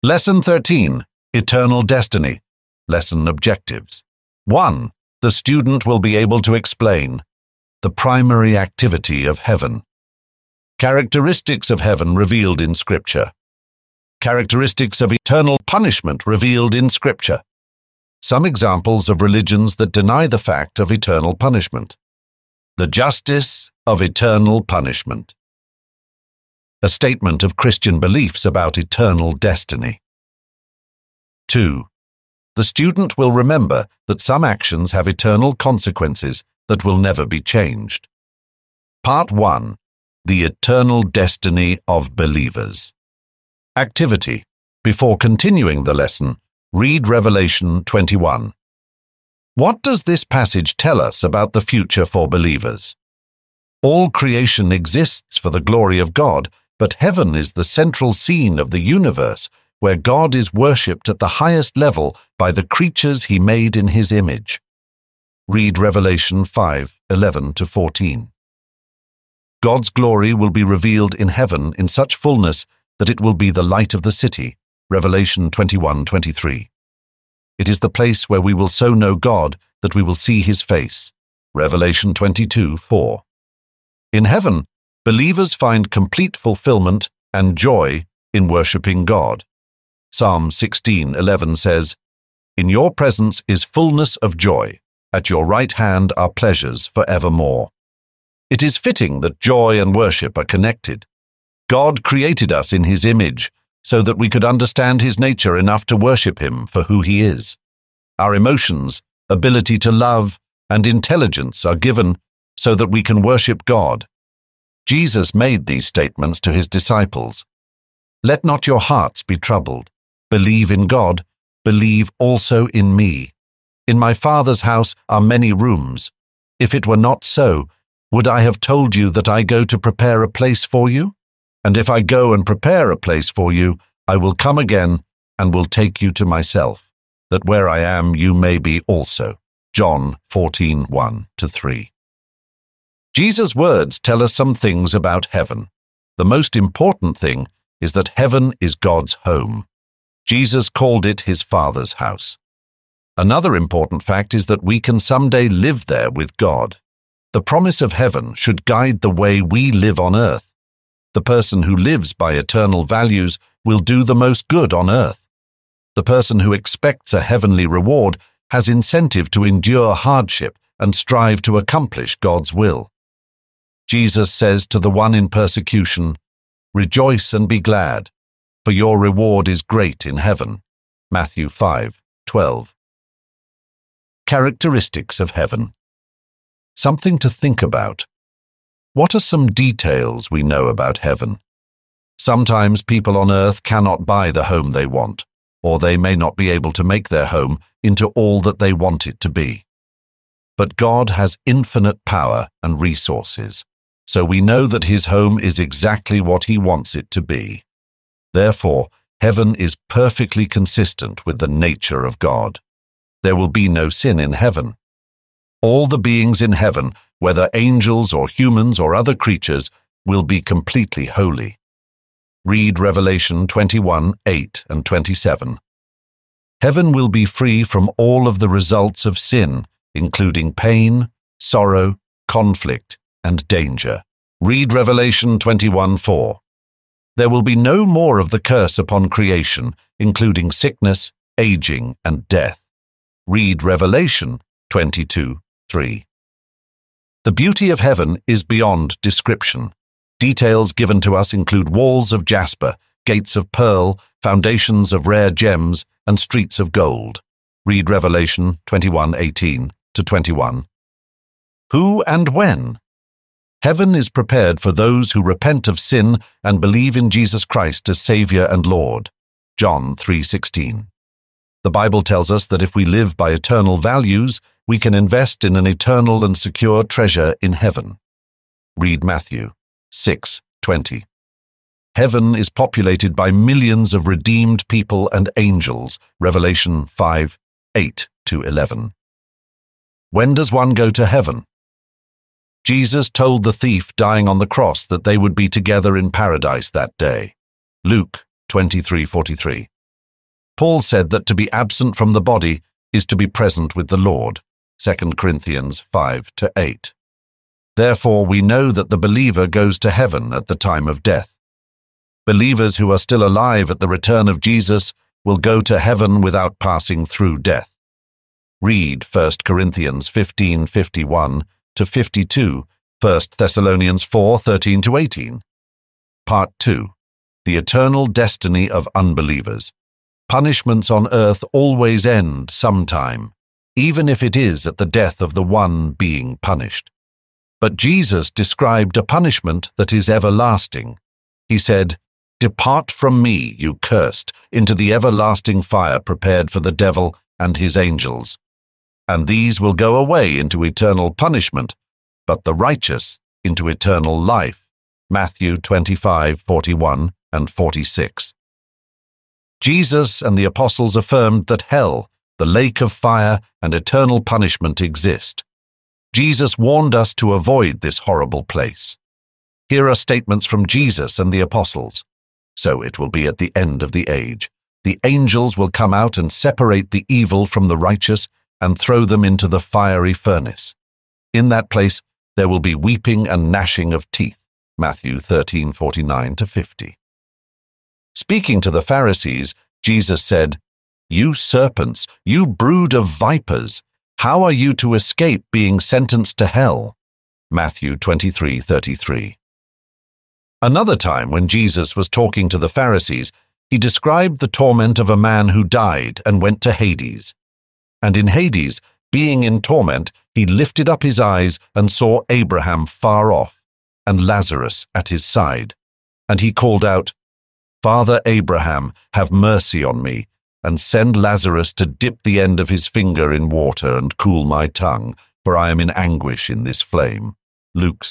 Lesson 13, Eternal Destiny. Lesson Objectives. 1. The student will be able to explain the primary activity of heaven. Characteristics of heaven revealed in Scripture. Characteristics of eternal punishment revealed in Scripture. Some examples of religions that deny the fact of eternal punishment. The justice of eternal punishment. A statement of Christian beliefs about eternal destiny. 2. The student will remember that some actions have eternal consequences that will never be changed. Part 1. The eternal destiny of believers. Activity. Before continuing the lesson, read Revelation 21. What does this passage tell us about the future for believers? All creation exists for the glory of God, but heaven is the central scene of the universe, where God is worshipped at the highest level by the creatures he made in his image. Read Revelation 5:11-14. God's glory will be revealed in heaven in such fullness that it will be the light of the city. Revelation 21:23. It is the place where we will so know God that we will see his face. Revelation 22:4. In heaven, believers find complete fulfillment and joy in worshipping God. Psalm 16:11 says, "In your presence is fullness of joy. At your right hand are pleasures forevermore." It is fitting that joy and worship are connected. God created us in his image so that we could understand his nature enough to worship him for who he is. Our emotions, ability to love, and intelligence are given so that we can worship God. Jesus made these statements to his disciples. "Let not your hearts be troubled. Believe in God, believe also in me. In my Father's house are many rooms. If it were not so, would I have told you that I go to prepare a place for you? And if I go and prepare a place for you, I will come again and will take you to myself, that where I am you may be also." John 14:1-3. Jesus' words tell us some things about heaven. The most important thing is that heaven is God's home. Jesus called it his Father's house. Another important fact is that we can someday live there with God. The promise of heaven should guide the way we live on earth. The person who lives by eternal values will do the most good on earth. The person who expects a heavenly reward has incentive to endure hardship and strive to accomplish God's will. Jesus says to the one in persecution, "Rejoice and be glad, for your reward is great in heaven." Matthew 5:12. Characteristics of heaven. Something to think about. What are some details we know about heaven? Sometimes people on earth cannot buy the home they want, or they may not be able to make their home into all that they want it to be. But God has infinite power and resources, so we know that his home is exactly what he wants it to be. Therefore, heaven is perfectly consistent with the nature of God. There will be no sin in heaven. All the beings in heaven, whether angels or humans or other creatures, will be completely holy. Read Revelation 21:8-27. Heaven will be free from all of the results of sin, including pain, sorrow, conflict, and danger. Read Revelation 21:4. There will be no more of the curse upon creation, including sickness, aging, and death. Read Revelation 22:3. The beauty of heaven is beyond description. Details given to us include walls of jasper, gates of pearl, foundations of rare gems, and streets of gold. Read Revelation 21:18-21. Who and when? Heaven is prepared for those who repent of sin and believe in Jesus Christ as Savior and Lord. John 3:16. The Bible tells us that if we live by eternal values, we can invest in an eternal and secure treasure in heaven. Read Matthew 6:20. Heaven is populated by millions of redeemed people and angels. Revelation 5:8-11. When does one go to heaven? Jesus told the thief dying on the cross that they would be together in paradise that day. Luke 23:43. Paul said that to be absent from the body is to be present with the Lord, 2 Corinthians 5-8. Therefore, we know that the believer goes to heaven at the time of death. Believers who are still alive at the return of Jesus will go to heaven without passing through death. Read 1 Corinthians 15:51-52, 1 Thessalonians 4:13-18. Part 2. The eternal destiny of unbelievers. Punishments on earth always end sometime, even if it is at the death of the one being punished. But Jesus described a punishment that is everlasting. He said, "Depart from me, you cursed, into the everlasting fire prepared for the devil and his angels. And these will go away into eternal punishment, but the righteous into eternal life." Matthew 25:41-46. Jesus and the apostles affirmed that hell, the lake of fire, and eternal punishment exist. Jesus warned us to avoid this horrible place. Here are statements from Jesus and the apostles. So it will be at the end of the age. The angels will come out and separate the evil from the righteous and throw them into the fiery furnace. In that place there will be weeping and gnashing of teeth. Matthew 13:49-50. Speaking to the Pharisees, Jesus said, "You serpents, you brood of vipers, how are you to escape being sentenced to hell?" Matthew 23:33. Another time when Jesus was talking to the Pharisees, he described the torment of a man who died and went to Hades. And in Hades, being in torment, he lifted up his eyes and saw Abraham far off, and Lazarus at his side. And he called out, "Father Abraham, have mercy on me, and send Lazarus to dip the end of his finger in water and cool my tongue, for I am in anguish in this flame." Luke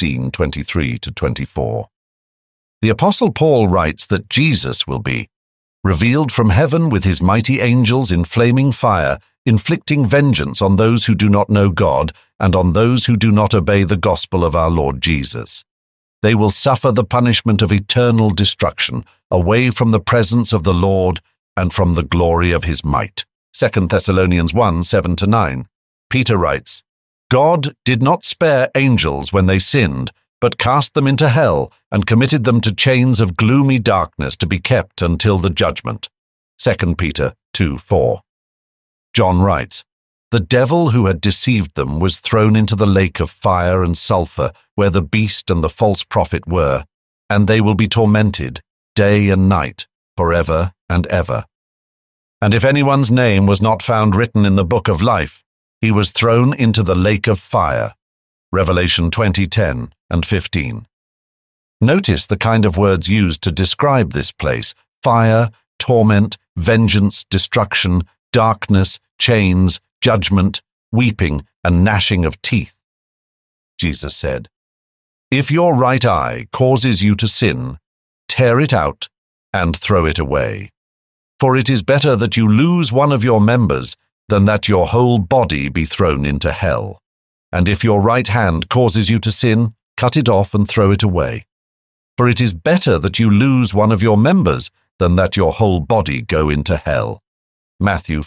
16:23-24. The Apostle Paul writes that Jesus will be revealed from heaven with his mighty angels in flaming fire, inflicting vengeance on those who do not know God and on those who do not obey the gospel of our Lord Jesus. They will suffer the punishment of eternal destruction, away from the presence of the Lord and from the glory of his might. 2 Thessalonians 1:7-9. Peter writes, "God did not spare angels when they sinned, but cast them into hell and committed them to chains of gloomy darkness to be kept until the judgment." 2 Peter 2:4. John writes, "The devil who had deceived them was thrown into the lake of fire and sulfur, where the beast and the false prophet were, and they will be tormented day and night, forever and ever. And if anyone's name was not found written in the book of life, he was thrown into the lake of fire." Revelation 20:10-15. Notice the kind of words used to describe this place: fire, torment, vengeance, destruction, darkness, chains, judgment, weeping, and gnashing of teeth. Jesus said, "If your right eye causes you to sin, tear it out and throw it away. For it is better that you lose one of your members than that your whole body be thrown into hell. And if your right hand causes you to sin, cut it off and throw it away. For it is better that you lose one of your members than that your whole body go into hell." Matthew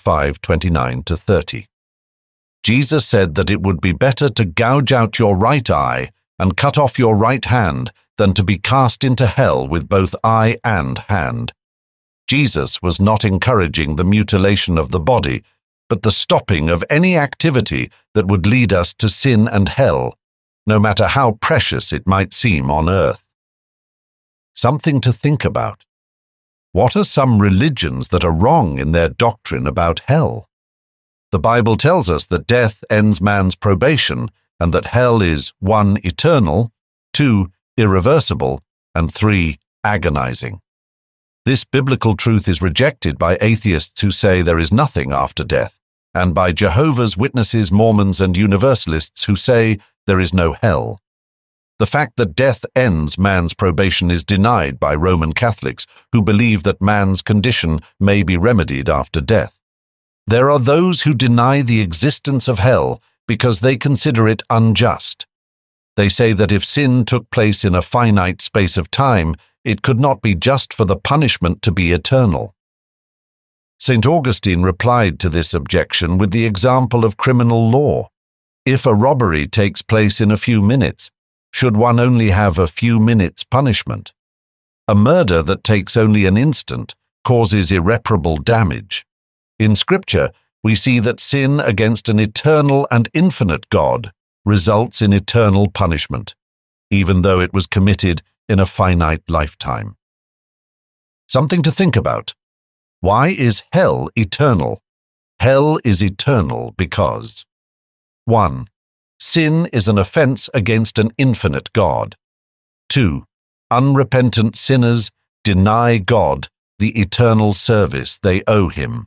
5:29-30. Jesus said that it would be better to gouge out your right eye and cut off your right hand than to be cast into hell with both eye and hand. Jesus was not encouraging the mutilation of the body, but the stopping of any activity that would lead us to sin and hell, no matter how precious it might seem on earth. Something to think about. What are some religions that are wrong in their doctrine about hell? The Bible tells us that death ends man's probation and that hell is 1. Eternal, 2. Irreversible, and 3. Agonizing. This biblical truth is rejected by atheists who say there is nothing after death, and by Jehovah's Witnesses, Mormons, and Universalists who say there is no hell. The fact that death ends man's probation is denied by Roman Catholics who believe that man's condition may be remedied after death. There are those who deny the existence of hell because they consider it unjust. They say that if sin took place in a finite space of time, it could not be just for the punishment to be eternal. St. Augustine replied to this objection with the example of criminal law. If a robbery takes place in a few minutes, should one only have a few minutes' punishment? A murder that takes only an instant causes irreparable damage. In Scripture, we see that sin against an eternal and infinite God results in eternal punishment, even though it was committed in a finite lifetime. Something to think about. Why is hell eternal? Hell is eternal because 1. Sin is an offense against an infinite God. 2. Unrepentant sinners deny God the eternal service they owe Him.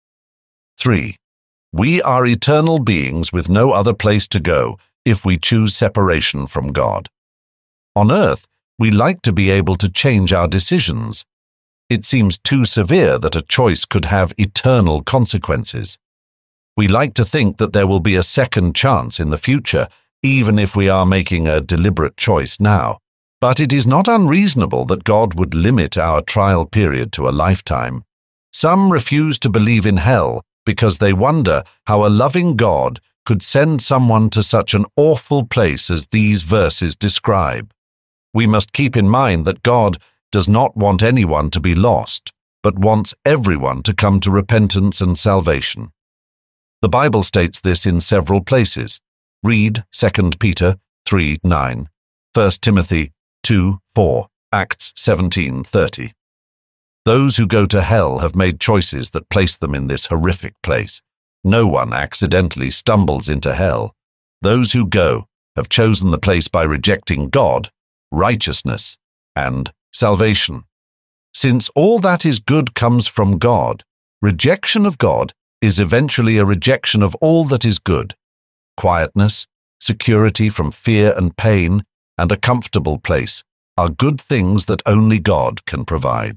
3. We are eternal beings with no other place to go if we choose separation from God. On earth, we like to be able to change our decisions. It seems too severe that a choice could have eternal consequences. We like to think that there will be a second chance in the future, even if we are making a deliberate choice now. But it is not unreasonable that God would limit our trial period to a lifetime. Some refuse to believe in hell because they wonder how a loving God could send someone to such an awful place as these verses describe. We must keep in mind that God does not want anyone to be lost, but wants everyone to come to repentance and salvation. The Bible states this in several places. Read 2 Peter 3:9, 1 Timothy 2:4, Acts 17:30. Those who go to hell have made choices that place them in this horrific place. No one accidentally stumbles into hell. Those who go have chosen the place by rejecting God, righteousness, and salvation. Since all that is good comes from God, rejection of God is eventually a rejection of all that is good. Quietness, security from fear and pain, and a comfortable place are good things that only God can provide.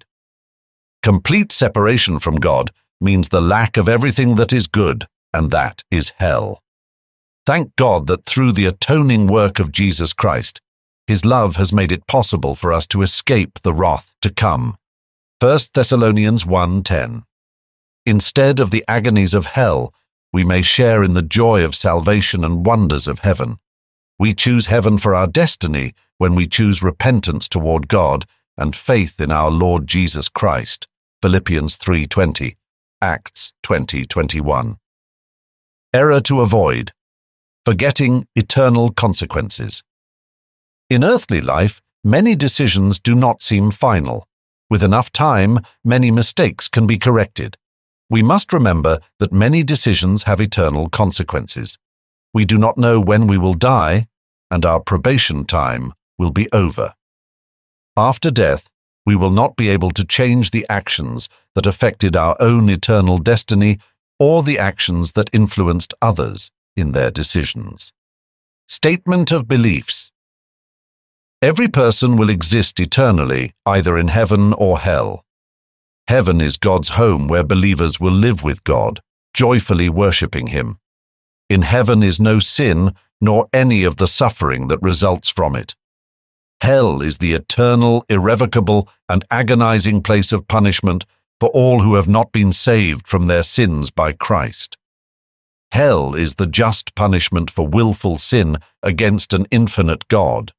Complete separation from God means the lack of everything that is good, and that is hell. Thank God that through the atoning work of Jesus Christ, His love has made it possible for us to escape the wrath to come. 1 Thessalonians 1:10. Instead of the agonies of hell, we may share in the joy of salvation and wonders of heaven. We choose heaven for our destiny when we choose repentance toward God and faith in our Lord Jesus Christ. Philippians 3:20, Acts 20:21. Error to avoid. Forgetting eternal consequences. In earthly life, many decisions do not seem final. With enough time, many mistakes can be corrected. We must remember that many decisions have eternal consequences. We do not know when we will die, and our probation time will be over. After death, we will not be able to change the actions that affected our own eternal destiny or the actions that influenced others in their decisions. Statement of beliefs. Every person will exist eternally, either in heaven or hell. Heaven is God's home where believers will live with God, joyfully worshipping Him. In heaven is no sin, nor any of the suffering that results from it. Hell is the eternal, irrevocable, and agonizing place of punishment for all who have not been saved from their sins by Christ. Hell is the just punishment for willful sin against an infinite God.